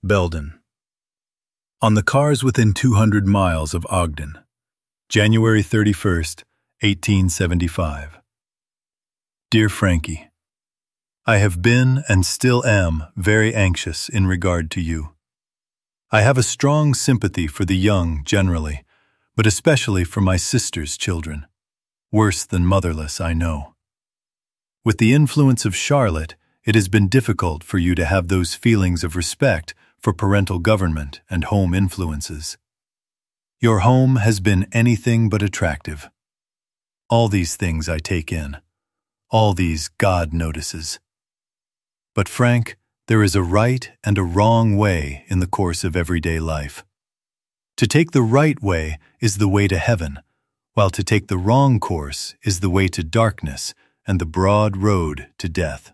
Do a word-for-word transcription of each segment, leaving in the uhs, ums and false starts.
Belden. On the cars within two hundred miles of Ogden, January thirty-first, eighteen seventy-five. Dear Frankie, I have been and still am very anxious in regard to you. I have a strong sympathy for the young generally, but especially for my sister's children. Worse than motherless, I know. With the influence of Charlotte, it has been difficult for you to have those feelings of respect for parental government and home influences. Your home has been anything but attractive. All these things I take in, all these God notices. But Frank, there is a right and a wrong way in the course of everyday life. To take the right way is the way to heaven, while to take the wrong course is the way to darkness and the broad road to death.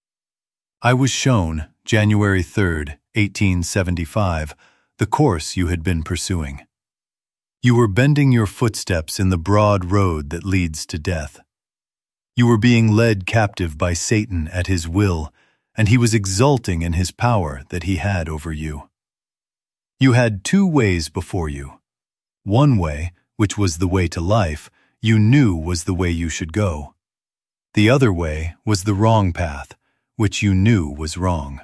I was shown, January third, eighteen seventy-five, the course you had been pursuing. You were bending your footsteps in the broad road that leads to death. You were being led captive by Satan at his will, and he was exulting in his power that he had over you. You had two ways before you. One way, which was the way to life, you knew was the way you should go. The other way was the wrong path, which you knew was wrong.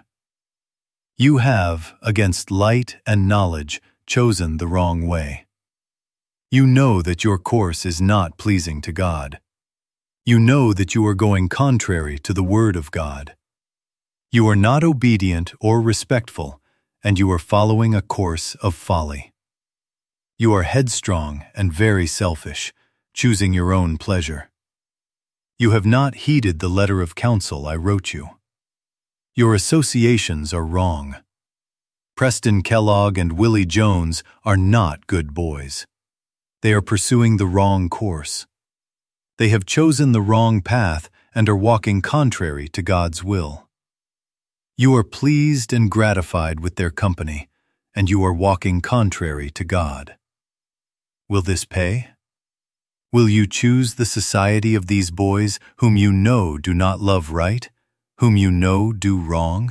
You have, against light and knowledge, chosen the wrong way. You know that your course is not pleasing to God. You know that you are going contrary to the Word of God. You are not obedient or respectful, and you are following a course of folly. You are headstrong and very selfish, choosing your own pleasure. You have not heeded the letter of counsel I wrote you. Your associations are wrong. Preston Kellogg and Willie Jones are not good boys. They are pursuing the wrong course. They have chosen the wrong path and are walking contrary to God's will. You are pleased and gratified with their company, and you are walking contrary to God. Will this pay? Will you choose the society of these boys whom you know do not love right, whom you know do wrong?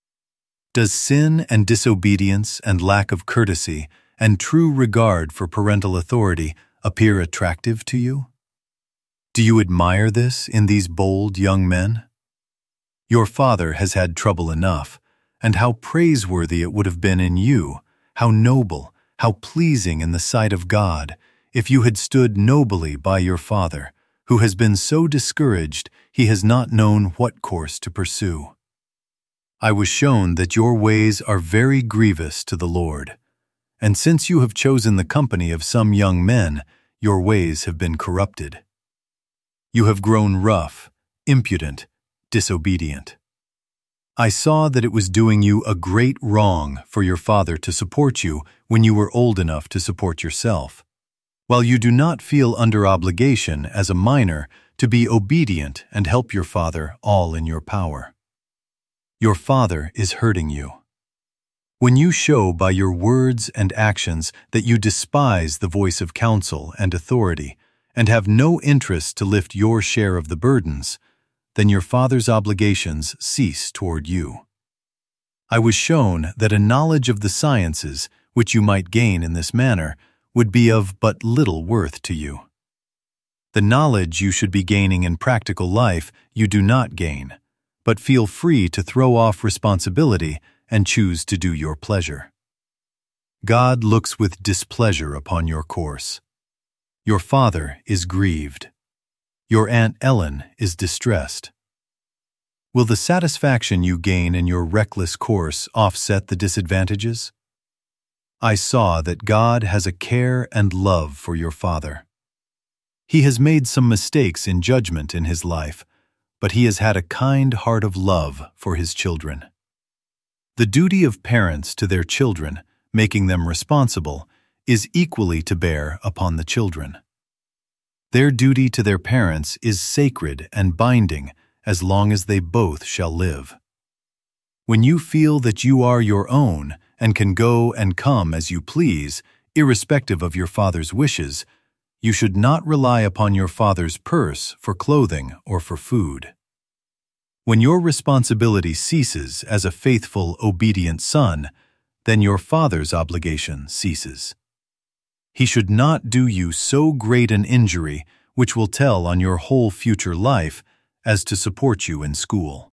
Does sin and disobedience and lack of courtesy and true regard for parental authority appear attractive to you? Do you admire this in these bold young men? Your father has had trouble enough, and how praiseworthy it would have been in you, how noble, how pleasing in the sight of God, if you had stood nobly by your father, who has been so discouraged he has not known what course to pursue. I was shown that your ways are very grievous to the Lord, and since you have chosen the company of some young men, your ways have been corrupted. You have grown rough, impudent, disobedient. I saw that it was doing you a great wrong for your father to support you when you were old enough to support yourself, while you do not feel under obligation as a minor to be obedient and help your father all in your power. Your father is hurting you. When you show by your words and actions that you despise the voice of counsel and authority and have no interest to lift your share of the burdens, then your father's obligations cease toward you. I was shown that a knowledge of the sciences, which you might gain in this manner, would be of but little worth to you. The knowledge you should be gaining in practical life you do not gain, but feel free to throw off responsibility and choose to do your pleasure. God looks with displeasure upon your course. Your father is grieved. Your Aunt Ellen is distressed. Will the satisfaction you gain in your reckless course offset the disadvantages? I saw that God has a care and love for your father. He has made some mistakes in judgment in his life, but he has had a kind heart of love for his children. The duty of parents to their children, making them responsible, is equally to bear upon the children. Their duty to their parents is sacred and binding as long as they both shall live. When you feel that you are your own and can go and come as you please, irrespective of your father's wishes, you should not rely upon your father's purse for clothing or for food. When your responsibility ceases as a faithful, obedient son, then your father's obligation ceases. He should not do you so great an injury which will tell on your whole future life as to support you in school.